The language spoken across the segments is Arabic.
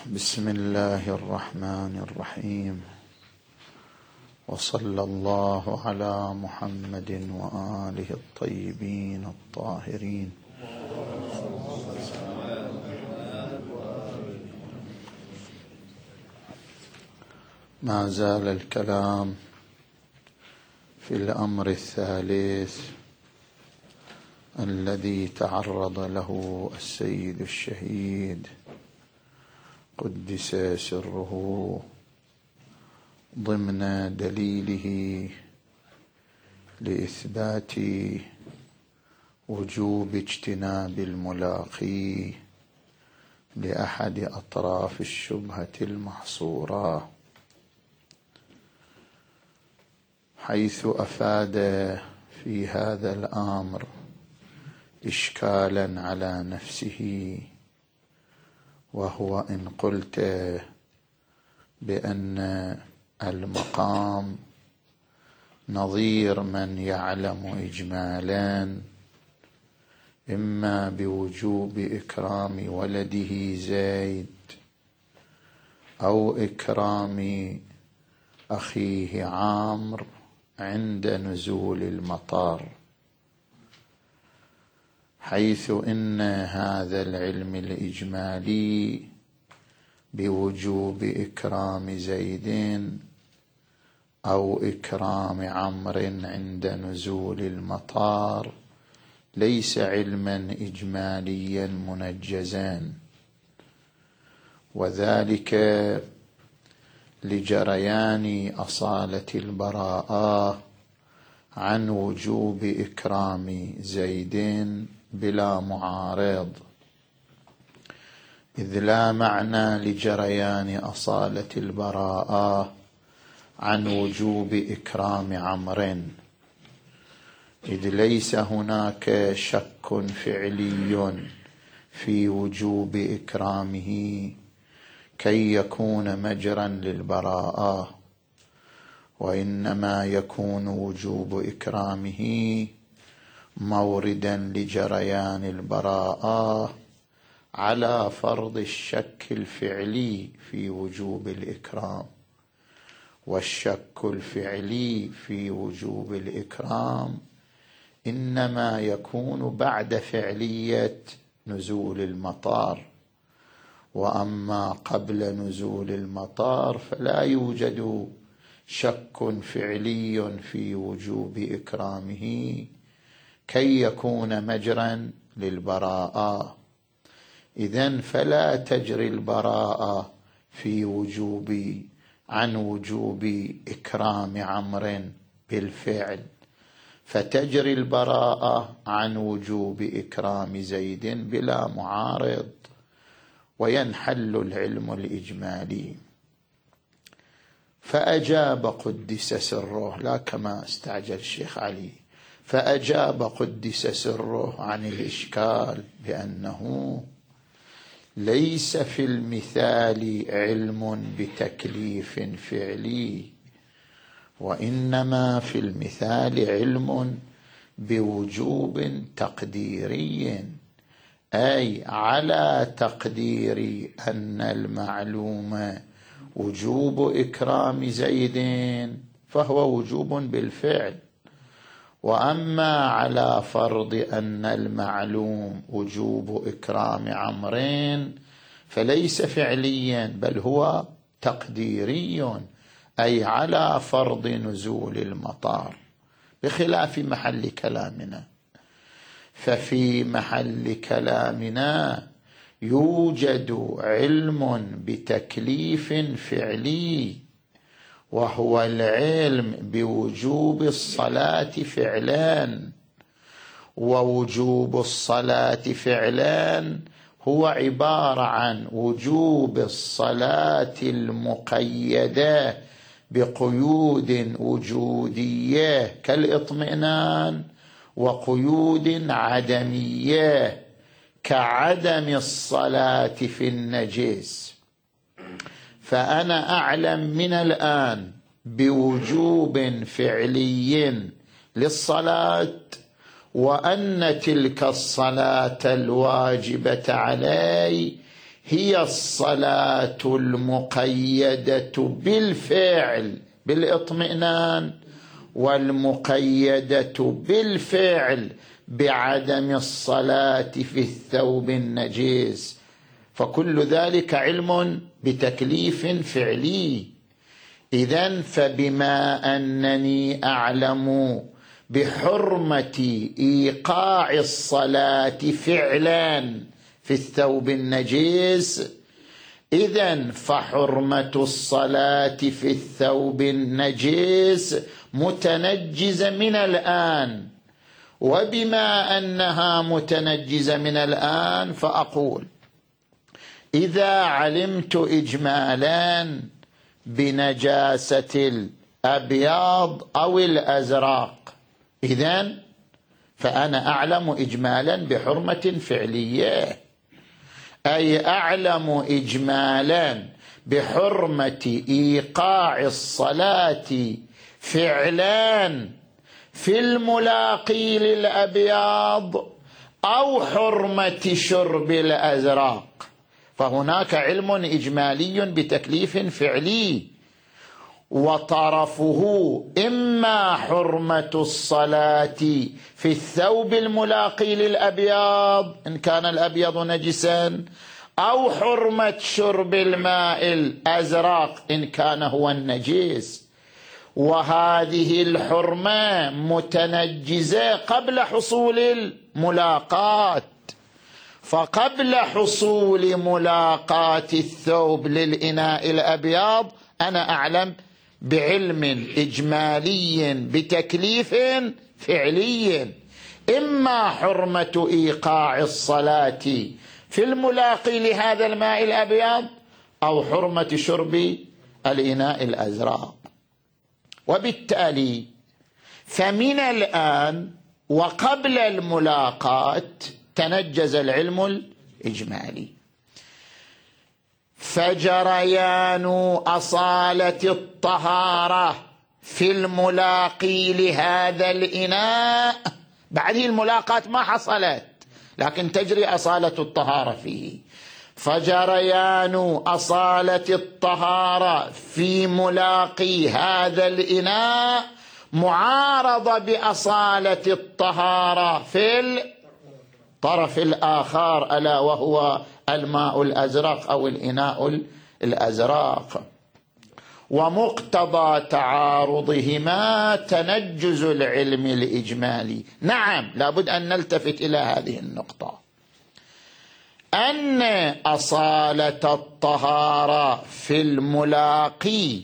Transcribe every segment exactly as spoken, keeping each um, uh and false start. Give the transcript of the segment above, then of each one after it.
بسم الله الرحمن الرحيم، وصلى الله على محمد وآله الطيبين الطاهرين. ما زال الكلام في الأمر الثالث الذي تعرض له السيد الشهيد قدس سره ضمن دليله لإثبات وجوب اجتناب الملاقي لأحد أطراف الشبهة المحصورة، حيث أفاد في هذا الأمر إشكالا على نفسه، وهو إن قلت بأن المقام نظير من يعلم إجمالا إما بوجوب إكرام ولده زيد أو إكرام أخيه عامر عند نزول المطار، حيث إن هذا العلم الإجمالي بوجوب إكرام زيد أو إكرام عمرو عند نزول المطار ليس علما إجماليا منجزا، وذلك لجريان أصالة البراءة عن وجوب إكرام زيد بلا معارض، إذ لا معنى لجريان أصالة البراءة عن وجوب إكرام عمرو، إذ ليس هناك شك فعلي في وجوب إكرامه كي يكون مجرا للبراءة، وإنما يكون وجوب إكرامه موردا لجريان البراءة على فرض الشك الفعلي في وجوب الإكرام، والشك الفعلي في وجوب الإكرام إنما يكون بعد فعلية نزول المطار، وأما قبل نزول المطار فلا يوجد شك فعلي في وجوب إكرامه كي يكون مجرا للبراءة، إذن فلا تجري البراءة في وجوب عن وجوب إكرام عمرو بالفعل، فتجري البراءة عن وجوب إكرام زيد بلا معارض، وينحل العلم الإجمالي. فأجاب قدس سره، لا كما استعجل الشيخ علي، فأجاب قدس سره عن الإشكال بأنه ليس في المثال علم بتكليف فعلي، وإنما في المثال علم بوجوب تقديري، أي على تقدير أن المعلوم وجوب إكرام زيد فهو وجوب بالفعل، وأما على فرض أن المعلوم وجوب إكرام عمرو فليس فعليا بل هو تقديري، أي على فرض نزول المطار، بخلاف محل كلامنا. ففي محل كلامنا يوجد علم بتكليف فعلي، وهو العلم بوجوب الصلاة فعلان، ووجوب الصلاة فعلان هو عبارة عن وجوب الصلاة المقيدة بقيود وجودية كالإطمئنان، وقيود عدمية كعدم الصلاة في النجس. فأنا أعلم من الآن بوجوب فعلي للصلاة، وأن تلك الصلاة الواجبة علي هي الصلاة المقيدة بالفعل بالاطمئنان، والمقيدة بالفعل بعدم الصلاة في الثوب النجس، فكل ذلك علم بتكليف فعلي. إذن فبما أنني أعلم بحرمة إيقاع الصلاة فعلا في الثوب النجس، إذن فحرمة الصلاة في الثوب النجس متنجزة من الآن. وبما أنها متنجزة من الآن فأقول إذا علمت إجمالا بنجاسة الأبيض أو الأزرق، إذن فأنا أعلم إجمالا بحرمة فعلية، أي أعلم إجمالا بحرمة إيقاع الصلاة فعلا في الملاقي للأبيض أو حرمة شرب الأزرق، فهناك علم إجمالي بتكليف فعلي، وطرفه إما حرمة الصلاة في الثوب الملاقي للأبيض إن كان الأبيض نجسا، أو حرمة شرب الماء الأزرق إن كان هو النجس. وهذه الحرمة متنجزة قبل حصول الملاقات، فقبل حصول ملاقات الثوب للإناء الأبيض أنا أعلم بعلم إجمالي بتكليف فعلي، إما حرمة إيقاع الصلاة في الملاقي لهذا الماء الأبيض أو حرمة شرب الإناء الأزرق. وبالتالي فمن الآن وقبل الملاقات تنجز العلم الإجمالي، فجريان أصالة الطهارة في الملاقي لهذا الإناء، بعد الملاقات ما حصلت لكن تجري أصالة الطهارة فيه، فجريان أصالة الطهارة في ملاقي هذا الإناء معارضة بأصالة الطهارة في الطرف الآخر ألا وهو الماء الأزرق أو الإناء الأزرق، ومقتضى تعارضهما تنجز العلم الإجمالي. نعم، لابد أن نلتفت إلى هذه النقطة، أن أصالة الطهارة في الملاقي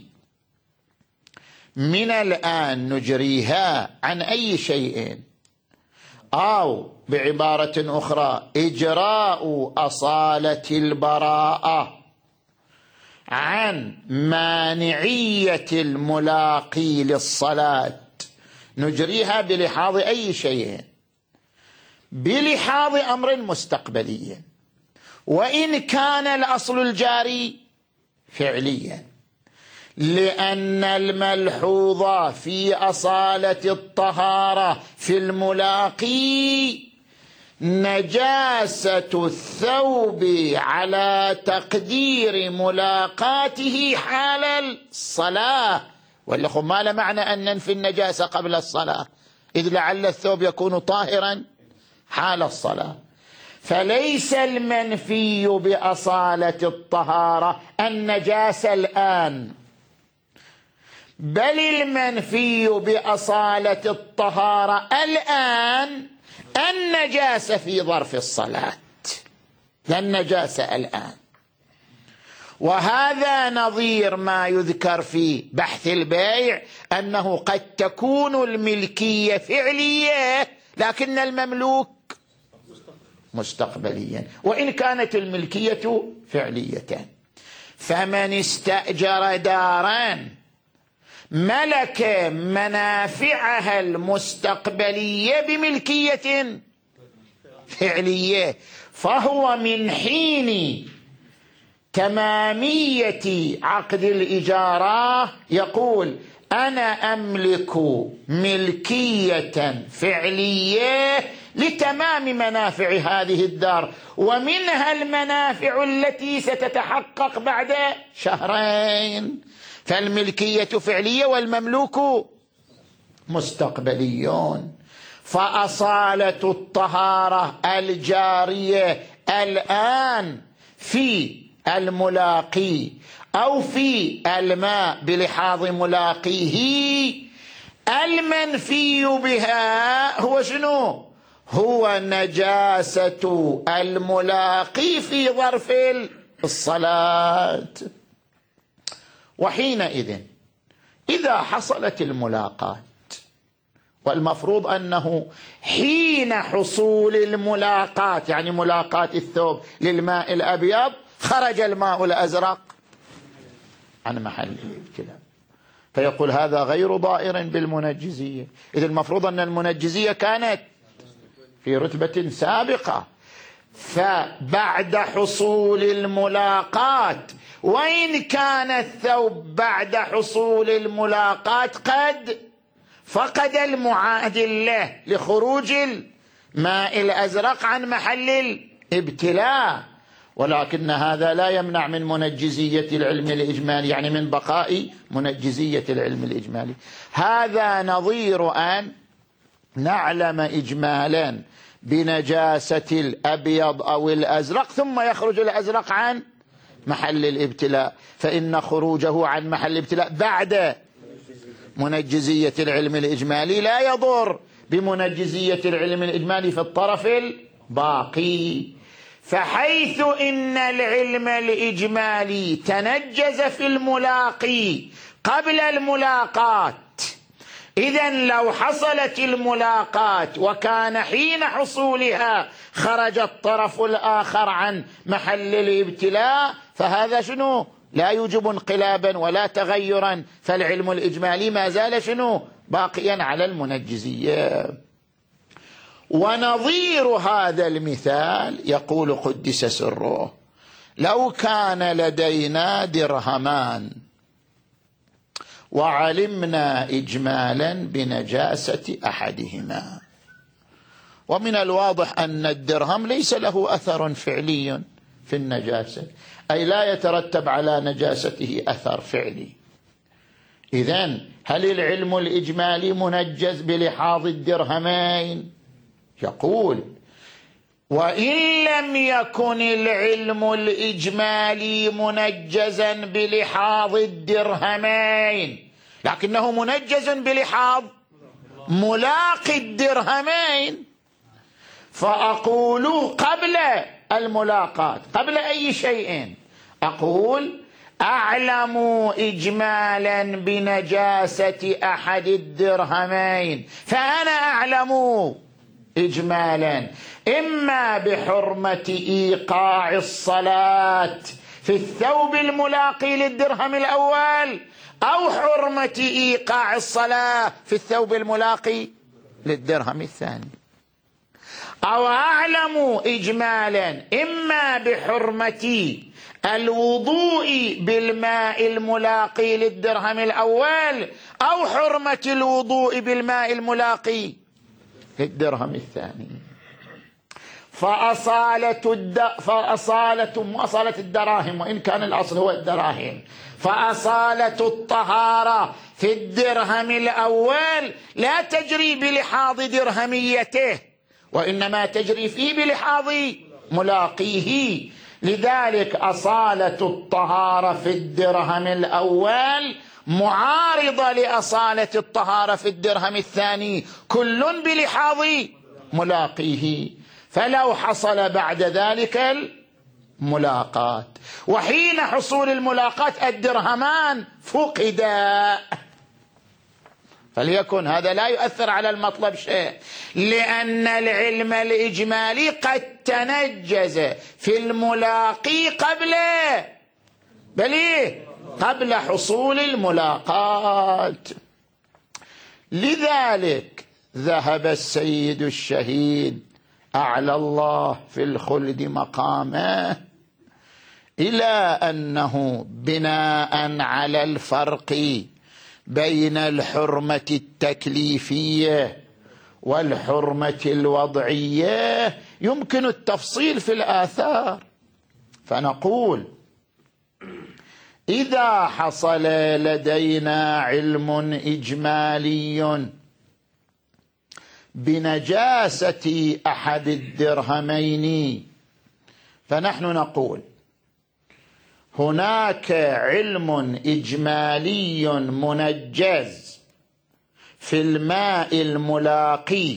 من الآن نجريها عن أي شيء، أو بعبارة أخرى إجراء أصالة البراءة عن مانعية الملاقي للصلاة نجريها بلحاظ أي شيء، بلحاظ أمر مستقبلي، وإن كان الأصل الجاري فعليا، لأن الملحوظ في أصالة الطهارة في الملاقي نجاسة الثوب على تقدير ملاقاته حال الصلاة، ولا ما لا معنى أن ننفي النجاسة قبل الصلاة، إذ لعل الثوب يكون طاهرا حال الصلاة. فليس المنفي بأصالة الطهارة النجاسة الآن، بل المنفي بأصالة الطهارة الآن النجاسة في ظرف الصلاة، لا النجاسة الآن. وهذا نظير ما يذكر في بحث البيع أنه قد تكون الملكية فعلية لكن المملوك مستقبليا، وإن كانت الملكية فعلية. فمن استأجر دارا ملك منافعها المستقبلية بملكية فعلية، فهو من حين تمامية عقد الإجارة يقول أنا أملك ملكية فعلية لتمام منافع هذه الدار، ومنها المنافع التي ستتحقق بعد شهرين. فالملكية فعلية والمملوك مستقبليون. فأصالة الطهارة الجارية الآن في الملاقي أو في الماء بلحاظ ملاقيه، المنفي بها هو شنو؟ هو نجاسة الملاقي في ظرف الصلاة. وحينئذ إذا حصلت الملاقاة، والمفروض أنه حين حصول الملاقاة، يعني ملاقاة الثوب للماء الأبيض، خرج الماء الأزرق عن محل الابتلاء، فيقول هذا غير ضائر بالمنجزية. إذا المفروض أن المنجزية كانت في رتبة سابقة. فبعد حصول الملاقاة، وإن كان الثوب بعد حصول الملاقاة قد فقد المعادل له لخروج الماء الأزرق عن محل الابتلاء، ولكن هذا لا يمنع من منجزية العلم الإجمالي، يعني من بقاء منجزية العلم الإجمالي. هذا نظير أن نعلم إجمالا بنجاسة الأبيض أو الأزرق ثم يخرج الأزرق عن محل الابتلاء، فإن خروجه عن محل الابتلاء بعد منجزية العلم الإجمالي لا يضر بمنجزية العلم الإجمالي في الطرف الباقي. فحيث إن العلم الإجمالي تنجز في الملاقي قبل الملاقاة، إذن لو حصلت الملاقاة وكان حين حصولها خرج الطرف الآخر عن محل الابتلاء، فهذا شنو؟ لا يوجب انقلابا ولا تغيرا، فالعلم الإجمالي ما زال شنو؟ باقيا على المنجزية. ونظير هذا المثال يقول قدس سره: لو كان لدينا درهمان وعلمنا إجمالا بنجاسة أحدهما، ومن الواضح أن الدرهم ليس له أثر فعلي في النجاسة، أي لا يترتب على نجاسته أثر فعلي. إذن هل العلم الإجمالي منجز بلحاظ الدرهمين؟ يقول: وإن لم يكن العلم الإجمالي منجزا بلحاظ الدرهمين، لكنه منجز بلحاظ ملاقي الدرهمين، فأقول قبل الملاقاة، قبل أي شيء، أقول: أعلم إجمالا بنجاسة أحد الدرهمين، فأنا أعلم إجمالا إما بحرمة إيقاع الصلاة في الثوب الملاقي للدرهم الأول، أو حرمة إيقاع الصلاة في الثوب الملاقي للدرهم الثاني، أو أعلم إجمالا إما بحرمة الوضوء بالماء الملاقي للدرهم الأول، أو حرمة الوضوء بالماء الملاقي للدرهم الثاني. فأصالة, الد... فأصالة... أصالة الدراهم، وإن كان الأصل هو الدراهم، فأصالة الطهارة في الدرهم الأول لا تجري بلحاظ درهميته، وإنما تجري فيه بلحاظ ملاقيه. لذلك أصالة الطهارة في الدرهم الأول معارضة لأصالة الطهارة في الدرهم الثاني، كل بلحاظ ملاقيه. فلو حصل بعد ذلك الملاقاة، وحين حصول الملاقاة الدرهمان فقدا، فليكن هذا لا يؤثر على المطلب شيء، لأن العلم الإجمالي قد تنجز في الملاقي قبل بل قبل حصول الملاقاة. لذلك ذهب السيد الشهيد أعلى الله في الخلد مقامه إلى أنه بناء على الفرق بين الحرمة التكليفية والحرمة الوضعية يمكن التفصيل في الآثار. فنقول إذا حصل لدينا علم إجمالي بنجاسة أحد الدرهمين، فنحن نقول هناك علم إجمالي منجز في الماء الملاقي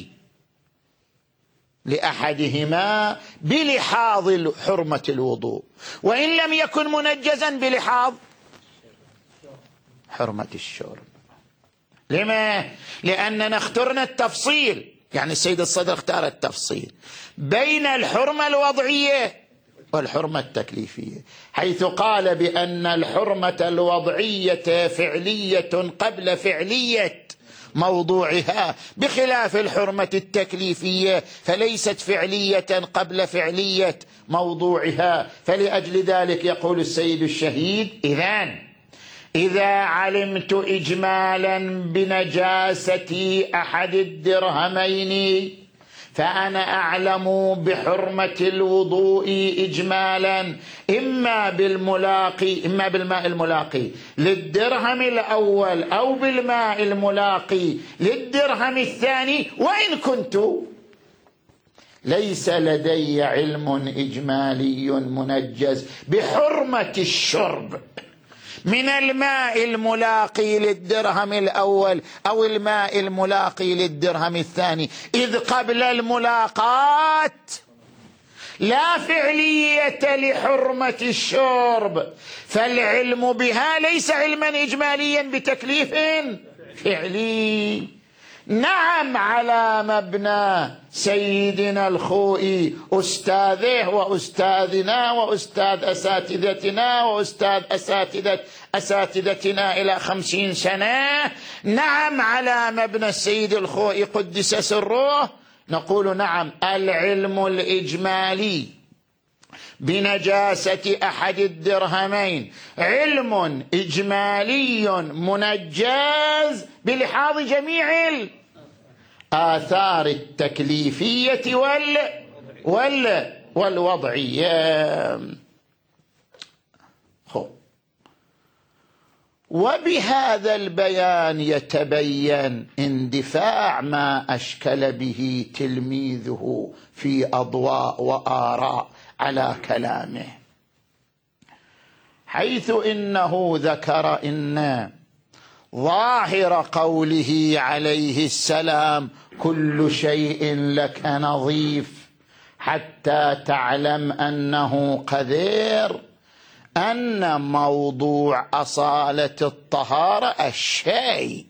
لأحدهما بلحاظ حرمة الوضوء، وإن لم يكن منجزا بلحاظ حرمة الشرب. لما؟ لأننا اخترنا التفصيل، يعني السيد الصدر اختار التفصيل بين الحرمة الوضعية والحرمة التكليفية، حيث قال بأن الحرمة الوضعية فعلية قبل فعلية موضوعها، بخلاف الحرمة التكليفية فليست فعلية قبل فعلية موضوعها. فلأجل ذلك يقول السيد الشهيد: إذن إذا علمت إجمالا بنجاسة أحد الدرهمين فأنا أعلم بحرمة الوضوء إجمالا، إما بالملاقي إما بالماء الملاقي للدرهم الأول أو بالماء الملاقي للدرهم الثاني، وإن كنت ليس لدي علم إجمالي منجز بحرمة الشرب من الماء الملاقي للدرهم الأول أو الماء الملاقي للدرهم الثاني، إذ قبل الملاقاة لا فعلية لحرمة الشرب، فالعلم بها ليس علما إجماليا بتكليف فعلي. نعم، على مبنى سيدنا الخوئي أستاذه وأستاذنا وأستاذ أساتذتنا وأستاذ أساتذة أساتذتنا إلى خمسين سنة، نعم على مبنى السيد الخوئي قدس سره نقول نعم، العلم الإجمالي بنجاسة أحد الدرهمين علم إجمالي منجز بلحاظ جميع الآثار التكليفية وال وال والوضعية. وبهذا البيان يتبين اندفاع ما أشكل به تلميذه في أضواء وآراء على كلامه، حيث إنه ذكر إن ظاهر قوله عليه السلام كل شيء لك نظيف حتى تعلم أنه قذر، أن موضوع أصالة الطهارة الشيء،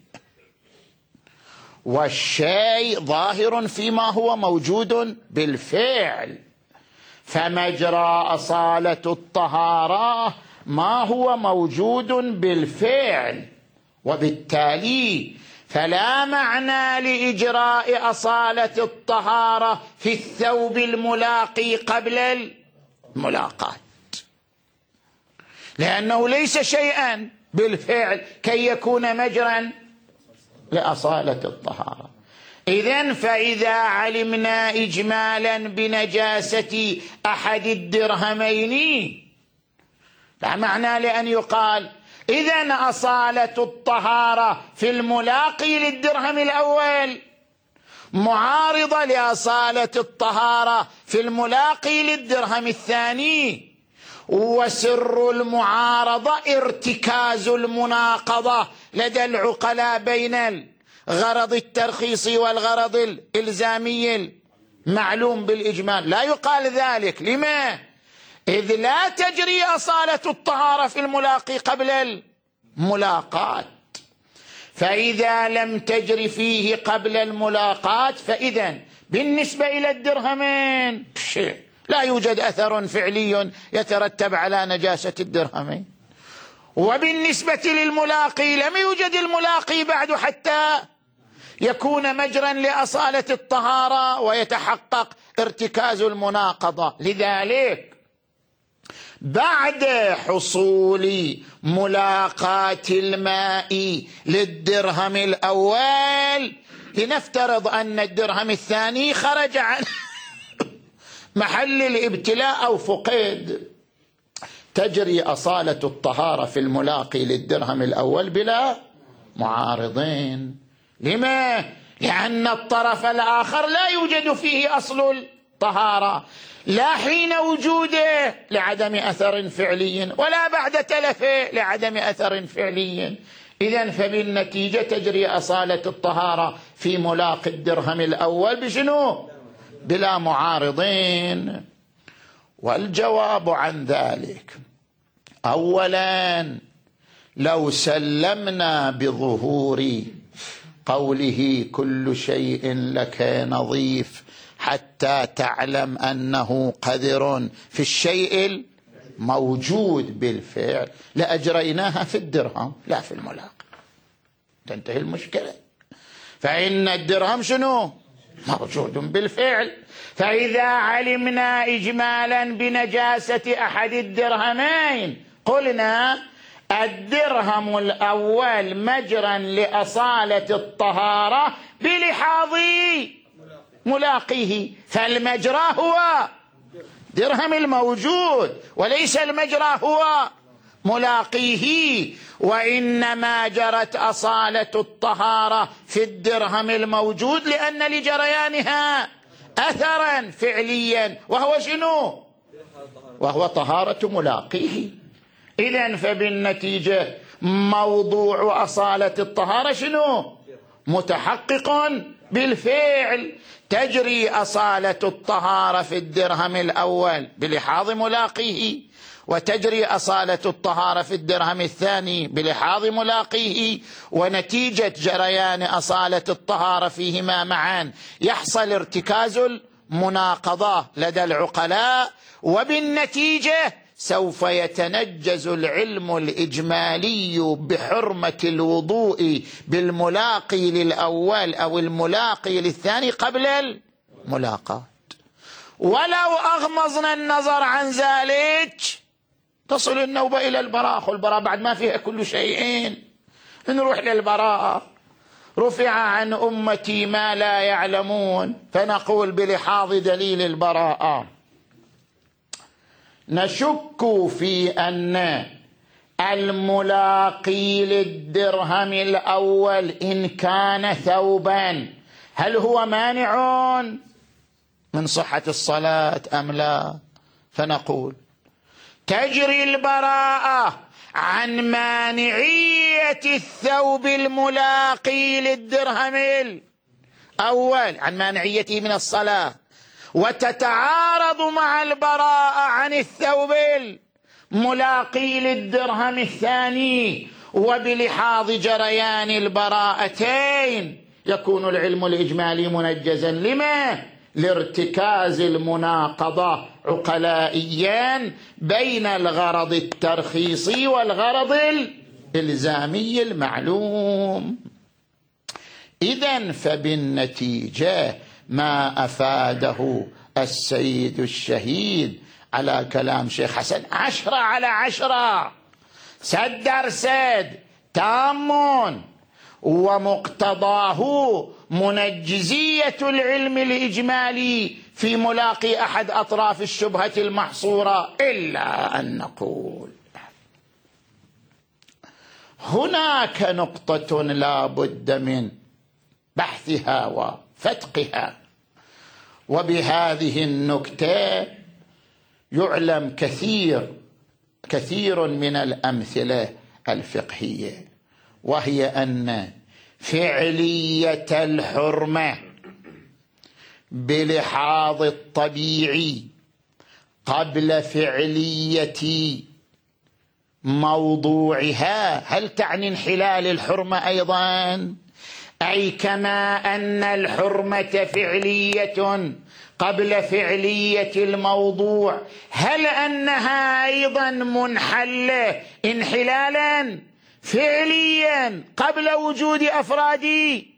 والشيء ظاهر فيما هو موجود بالفعل، فمجرى أصالة الطهارة ما هو موجود بالفعل، وبالتالي فلا معنى لإجراء أصالة الطهارة في الثوب الملاقي قبل الملاقاة، لأنه ليس شيئا بالفعل كي يكون مجرا لأصالة الطهارة. إذن فإذا علمنا إجمالا بنجاسة أحد الدرهمين لا معنى لأن يقال إذن أصالة الطهارة في الملاقي للدرهم الأول معارضة لأصالة الطهارة في الملاقي للدرهم الثاني، وسر المعارضة ارتكاز المناقضة لدى العقلاء بين الغرض الترخيصي والغرض الإلزامي المعلوم بالإجمال. لا يقال ذلك، لما؟ إذ لا تجري أصالة الطهارة في الملاقي قبل الملاقاة، فإذا لم تجري فيه قبل الملاقاة فإذن بالنسبة إلى الدرهمين شيء لا يوجد أثر فعلي يترتب على نجاسة الدرهمين، وبالنسبة للملاقي لم يوجد الملاقي بعد حتى يكون مجرا لأصالة الطهارة ويتحقق ارتكاز المناقضة. لذلك بعد حصول ملاقاة الماء للدرهم الأول، لنفترض أن الدرهم الثاني خرج عن محل الابتلاء أو فقد، تجري أصالة الطهارة في الملاقي للدرهم الأول بلا معارضين. لما؟ لأن الطرف الآخر لا يوجد فيه أصل الطهارة، لا حين وجوده لعدم أثر فعلي ولا بعد تلفه لعدم أثر فعلي. إذن فبالنتيجة تجري أصالة الطهارة في ملاقي الدرهم الأول بشنو؟ بلا معارضين. والجواب عن ذلك: أولا، لو سلمنا بظهور قوله كل شيء لك نظيف حتى تعلم أنه قدر في الشيء الموجود بالفعل، لأجريناها في الدرهم لا في الملاقي، تنتهي المشكلة. فإن الدرهم شنو؟ موجود بالفعل. فإذا علمنا إجمالا بنجاسة أحد الدرهمين قلنا الدرهم الأول مجرا لأصالة الطهارة بلحاظ ملاقيه، فالمجرى هو درهم الموجود وليس المجرى هو ملاقيه، وإنما جرت أصالة الطهارة في الدرهم الموجود لأن لجريانها أثرا فعليا وهو شنو؟ وهو طهارة ملاقيه. إذن فبالنتيجة موضوع أصالة الطهارة شنو؟ متحقق بالفعل. تجري أصالة الطهارة في الدرهم الأول بلحاظ ملاقيه، وتجري أصالة الطهارة في الدرهم الثاني بلحاظ ملاقيه، ونتيجة جريان أصالة الطهارة فيهما معا يحصل ارتكاز المناقضة لدى العقلاء، وبالنتيجة سوف يتنجز العلم الإجمالي بحرمة الوضوء بالملاقي للأول أو الملاقي للثاني قبل الملاقاة. ولو أغمضنا النظر عن ذلك تصل النوبة إلى البراءة، والبراءة بعد ما فيها كل شيئين. نروح للبراءة: رفع عن أمتي ما لا يعلمون، فنقول بلحاظ دليل البراءة نشك في أن الملاقي للدرهم الأول إن كان ثوبا هل هو مانع من صحة الصلاة أم لا؟ فنقول تجري البراءة عن مانعية الثوب الملاقي للدرهم الأول، عن مانعيته من الصلاة، وتتعارض مع البراءة عن الثوب الملاقي للدرهم الثاني. وبلحاظ جريان البراءتين يكون العلم الإجمالي منجزا. لما؟ لارتكاز المناقضة عقلائيا بين الغرض الترخيصي والغرض الإلزامي المعلوم. إذن فبالنتيجة ما أفاده السيد الشهيد على كلام شيخ حسن عشرة على عشرة، سد سد تام، ومقتضاه منجزية العلم الإجمالي في ملاقي أحد أطراف الشبهة المحصورة. إلا أن نقول هناك نقطة لا بد من بحثها وفتقها، وبهذه النكتة يعلم كثير كثير من الأمثلة الفقهية، وهي أن فعلية الحرمة بلحاظ الطبيعي قبل فعلية موضوعها هل تعني انحلال الحرمة أيضا؟ أي كما أن الحرمة فعلية قبل فعلية الموضوع، هل أنها أيضا منحلة انحلالا فعليا قبل وجود أفراد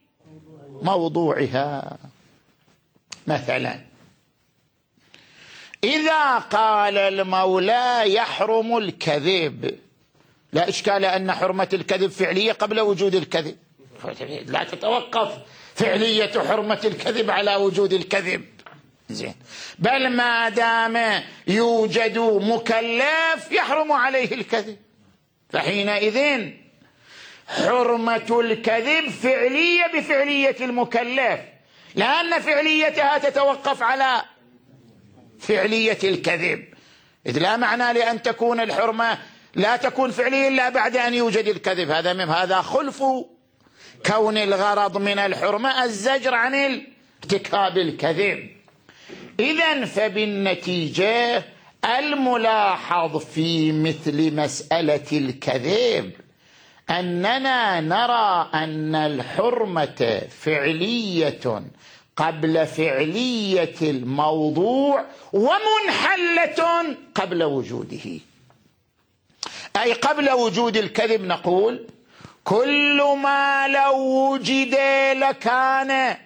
موضوعها؟ مثلا إذا قال المولى يحرم الكذب، لا إشكال أن حرمة الكذب فعلية قبل وجود الكذب، لا تتوقف فعلية حرمة الكذب على وجود الكذب، زين، بل ما دام يوجد مكلف يحرم عليه الكذب، فحينئذ حرمة الكذب فعلية بفعلية المكلف، لأن فعليتها تتوقف على فعلية الكذب، إذ لا معنى لأن تكون الحرمة لا تكون فعلية إلا بعد أن يوجد الكذب، هذا من هذا خلف كون الغرض من الحرمة الزجر عن ارتكاب الكذب. إذن فبالنتيجة الملاحظ في مثل مسألة الكذب أننا نرى أن الحرمة فعلية قبل فعلية الموضوع ومنحلة قبل وجوده، أي قبل وجود الكذب نقول كل ما لو وجد لكان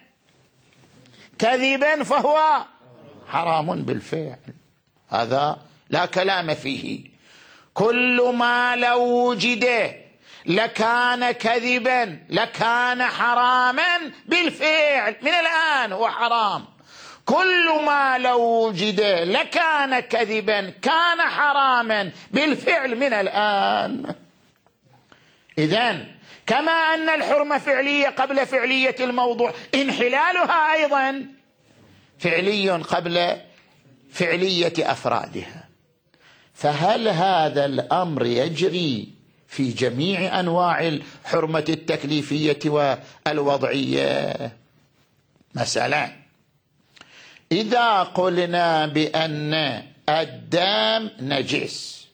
كذبا فهو حرام بالفعل، هذا لا كلام فيه، كل ما لو وجد لكان كذبا لكان حراما بالفعل، من الآن هو حرام، كل ما لو وجد لكان كذبا كان حراما بالفعل من الآن. إذن كما أن الحرمة فعلية قبل فعلية الموضوع، انحلالها أيضا فعلي قبل فعلية أفرادها، فهل هذا الأمر يجري في جميع أنواع الحرمة التكليفية والوضعية؟ مثلا إذا قلنا بأن الدم نجس،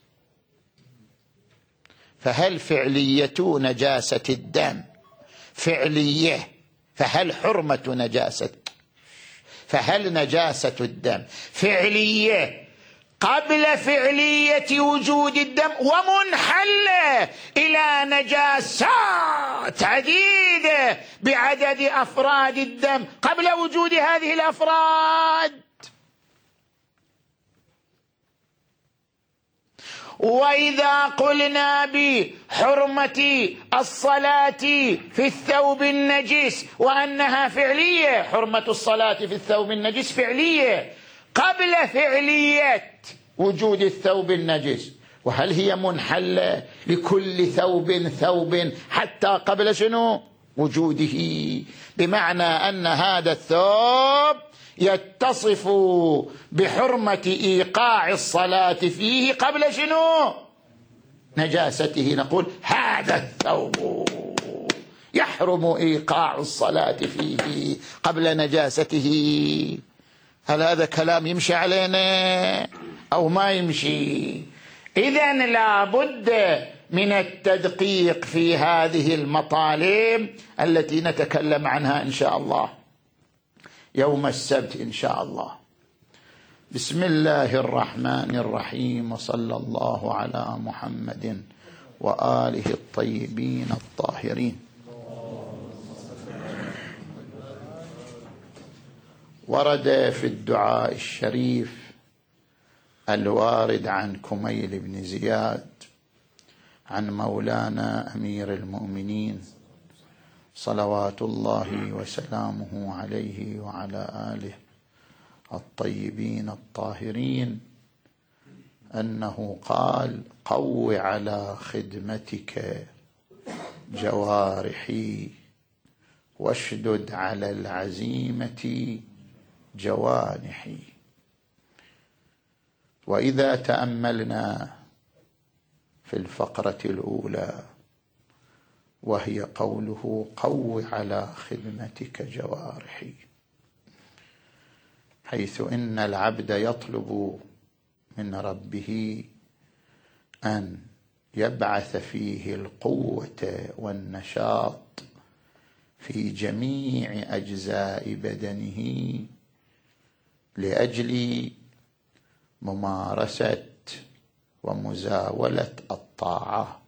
فهل فعلية نجاسة الدم فعلية، فهل حرمة نجاسة فهل نجاسة الدم فعلية قبل فعلية وجود الدم ومنحلة إلى نجاسات عديدة بعدد أفراد الدم قبل وجود هذه الأفراد؟ وإذا قلنا بحرمة الصلاة في الثوب النجس وأنها فعلية، حرمة الصلاة في الثوب النجس فعلية قبل فعلية وجود الثوب النجس، وهل هي منحلة لكل ثوب ثوب حتى قبل شنو وجوده، بمعنى أن هذا الثوب يتصف بحرمة إيقاع الصلاة فيه قبل شنو نجاسته، نقول هذا الثوب يحرم إيقاع الصلاة فيه قبل نجاسته. هل هذا كلام يمشي علينا أو ما يمشي؟ إذن لا بد من التدقيق في هذه المطالب التي نتكلم عنها إن شاء الله يوم السبت إن شاء الله. بسم الله الرحمن الرحيم، وصلى الله على محمد وآله الطيبين الطاهرين. ورد في الدعاء الشريف الوارد عن كميل بن زياد عن مولانا أمير المؤمنين صلوات الله وسلامه عليه وعلى آله الطيبين الطاهرين أنه قال: قو على خدمتك جوارحي واشدد على العزيمة جوانحي. وإذا تأملنا في الفقرة الأولى وهي قوله قو على خدمتك جوارحي، حيث إن العبد يطلب من ربه أن يبعث فيه القوة والنشاط في جميع أجزاء بدنه لأجل ممارسة ومزاولة الطاعة.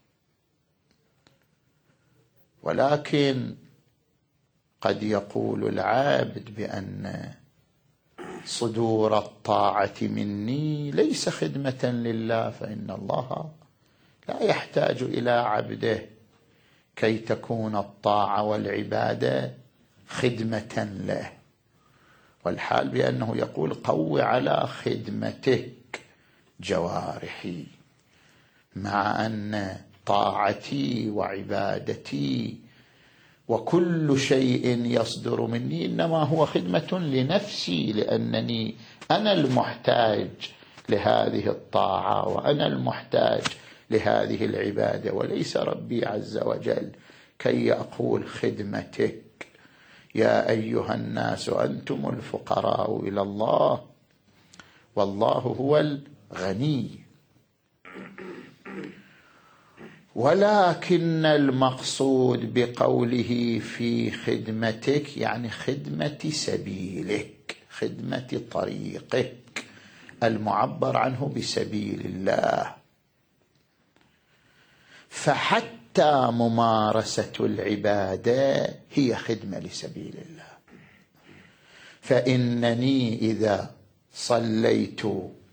ولكن قد يقول العابد بأن صدور الطاعة مني ليس خدمة لله، فإن الله لا يحتاج إلى عبده كي تكون الطاعة والعبادة خدمة له. والحال بأنه يقول قو على خدمتك جوارحي، مع أن طاعتي وعبادتي وكل شيء يصدر مني إنما هو خدمة لنفسي، لأنني أنا المحتاج لهذه الطاعة وأنا المحتاج لهذه العبادة، وليس ربي عز وجل كي يقول خدمتك. يا أيها الناس أنتم الفقراء إلى الله والله هو الغني. ولكن المقصود بقوله في خدمتك يعني خدمة سبيلك، خدمة طريقك المعبر عنه بسبيل الله. فحتى ممارسة العبادة هي خدمة لسبيل الله. فإنني إذا صليت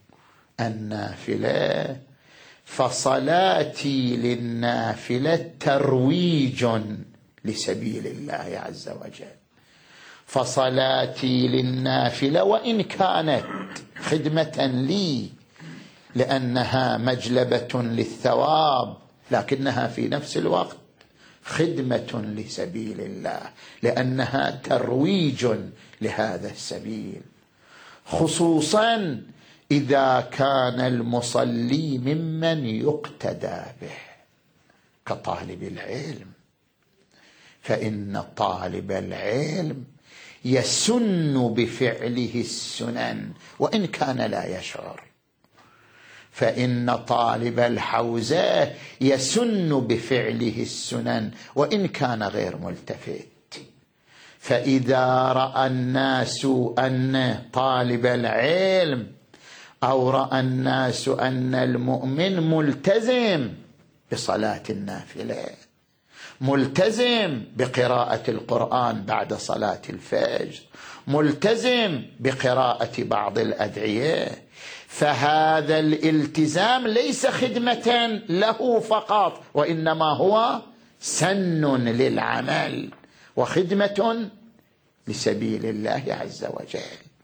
النافلة فصلاتي للنافلة ترويج لسبيل الله عز وجل، فصلاتي للنافلة وإن كانت خدمة لي لأنها مجلبة للثواب، لكنها في نفس الوقت خدمة لسبيل الله لأنها ترويج لهذا السبيل، خصوصا إذا كان المصلي ممن يقتدى به كطالب العلم. فإن طالب العلم يسن بفعله السنن وإن كان لا يشعر، فإن طالب الحوزة يسن بفعله السنن وإن كان غير ملتفت. فإذا رأى الناس أن طالب العلم أو رأى الناس أن المؤمن ملتزم بصلاة النافلة، ملتزم بقراءة القرآن بعد صلاة الفجر، ملتزم بقراءة بعض الأدعية، فهذا الالتزام ليس خدمة له فقط، وإنما هو سن للعمل وخدمة لسبيل الله عز وجل.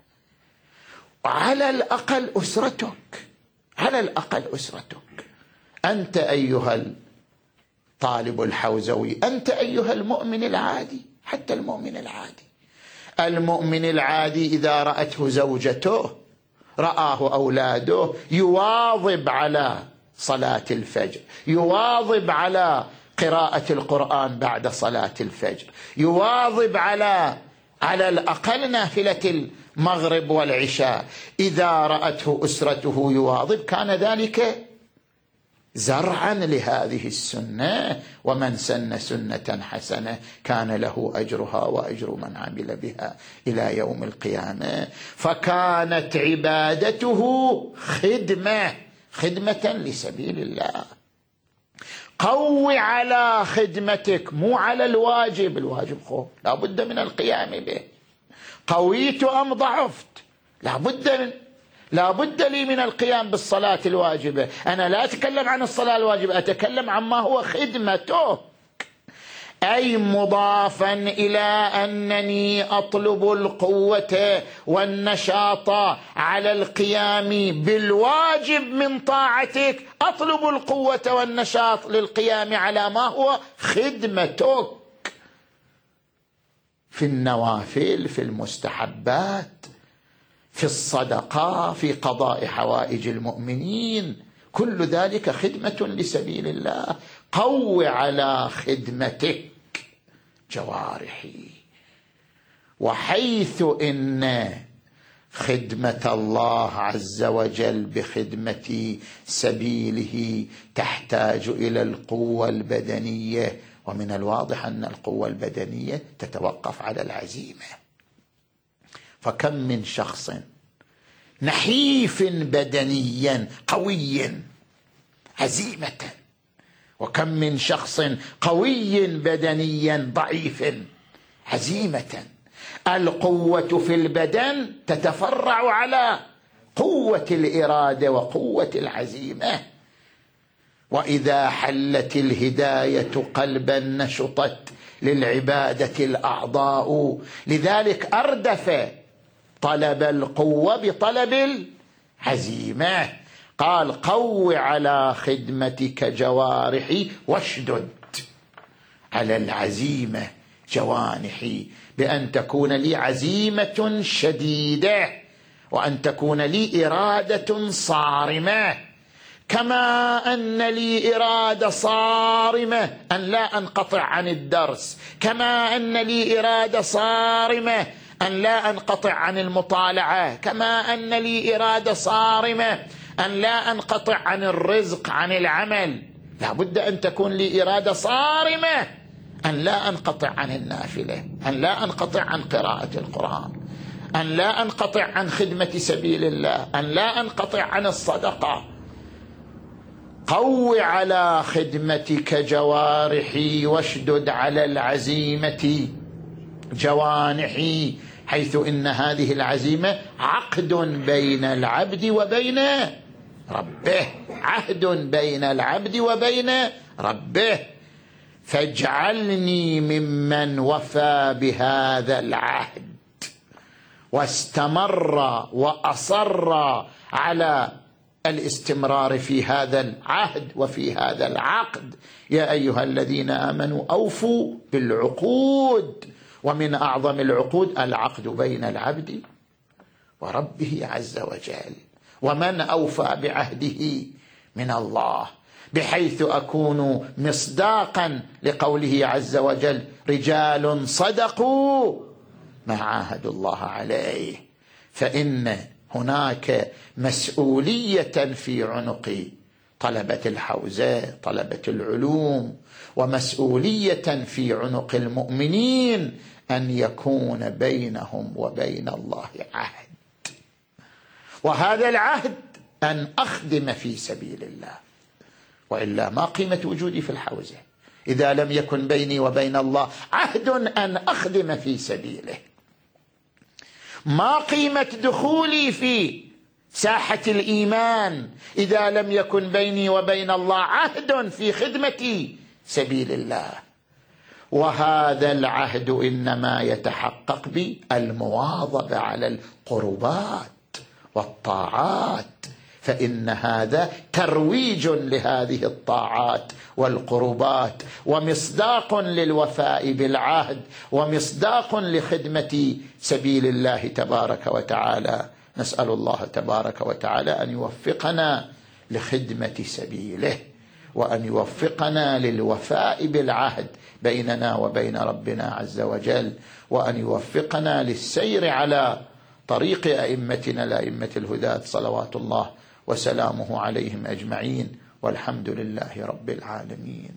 على الأقل أسرتك، على الأقل أسرتك، أنت أيها الطالب الحوزوي، أنت أيها المؤمن العادي، حتى المؤمن العادي، المؤمن العادي إذا رأته زوجته، رآه أولاده، يواظب على صلاة الفجر، يواظب على قراءة القرآن بعد صلاة الفجر، يواظب على على الأقل نافلة المغرب والعشاء. إذا رأته أسرته يواظب كان ذلك زرعا لهذه السنة، ومن سن سنة حسنة كان له أجرها وأجر من عمل بها إلى يوم القيامة. فكانت عبادته خدمة، خدمة لسبيل الله. قو على خدمتك، مو على الواجب، الواجب خو لا بد من القيام به. قويت أم ضعفت لا بد من لا بد لي من القيام بالصلاة الواجبة. أنا لا أتكلم عن الصلاة الواجبة، أتكلم عما هو خدمته، أي مضافا إلى أنني أطلب القوة والنشاط على القيام بالواجب من طاعتك، أطلب القوة والنشاط للقيام على ما هو خدمتك في النوافل، في المستحبات، في الصدقة، في قضاء حوائج المؤمنين، كل ذلك خدمة لسبيل الله. قو على خدمتك جوارحي. وحيث إن خدمة الله عز وجل بخدمة سبيله تحتاج إلى القوة البدنية، ومن الواضح أن القوة البدنية تتوقف على العزيمة. فكم من شخص نحيف بدنيا قوي عزيمة، وكم من شخص قوي بدنيا ضعيف عزيمة. القوة في البدن تتفرع على قوة الإرادة وقوة العزيمة. وإذا حلت الهداية قلبا نشطت للعبادة الأعضاء. لذلك أردف طلب القوة بطلب العزيمة. قال قو على خدمتك جوارحي واشدد على العزيمة جوانحي، بأن تكون لي عزيمة شديدة وأن تكون لي إرادة صارمة، كما أن لي إرادة صارمة أن لا أنقطع عن الدرس، كما أن لي إرادة صارمة أن لا أنقطع عن المطالعة، كما أن لي إرادة صارمة أن لا أنقطع عن الرزق عن العمل. لا بد أن تكون لي إرادة صارمة أن لا أنقطع عن النافلة، أن لا أنقطع عن قراءة القرآن، أن لا أنقطع عن خدمة سبيل الله، أن لا أنقطع عن الصدقة. قو على خدمتك جوارحي واشدد على العزيمة جوانحي، حيث إن هذه العزيمة عقد بين العبد وبين ربه، عهد بين العبد وبين ربه. فاجعلني ممن وفى بهذا العهد واستمر وأصر على الاستمرار في هذا العهد وفي هذا العقد. يا أيها الذين آمنوا أوفوا بالعقود، ومن أعظم العقود العقد بين العبد وربه عز وجل. ومن أوفى بعهده من الله، بحيث أكون مصداقا لقوله عز وجل رجال صدقوا ما عاهدوا الله عليه. فإن هناك مسؤولية في عنق طلبة الحوزة طلبة العلوم، ومسؤولية في عنق المؤمنين أن يكون بينهم وبين الله عهد، وهذا العهد أن أخدم في سبيل الله، وإلا ما قيمة وجودي في الحوزة إذا لم يكن بيني وبين الله عهد أن أخدم في سبيله؟ ما قيمة دخولي في ساحة الإيمان إذا لم يكن بيني وبين الله عهد في خدمة سبيل الله؟ وهذا العهد إنما يتحقق بالمواظبة على القربات والطاعات، فإن هذا ترويج لهذه الطاعات والقربات، ومصداق للوفاء بالعهد، ومصداق لخدمة سبيل الله تبارك وتعالى. نسأل الله تبارك وتعالى أن يوفقنا لخدمة سبيله، وأن يوفقنا للوفاء بالعهد بيننا وبين ربنا عز وجل، وأن يوفقنا للسير على طريق أئمتنا الأئمة الهداة صلوات الله وسلامه عليهم أجمعين، والحمد لله رب العالمين.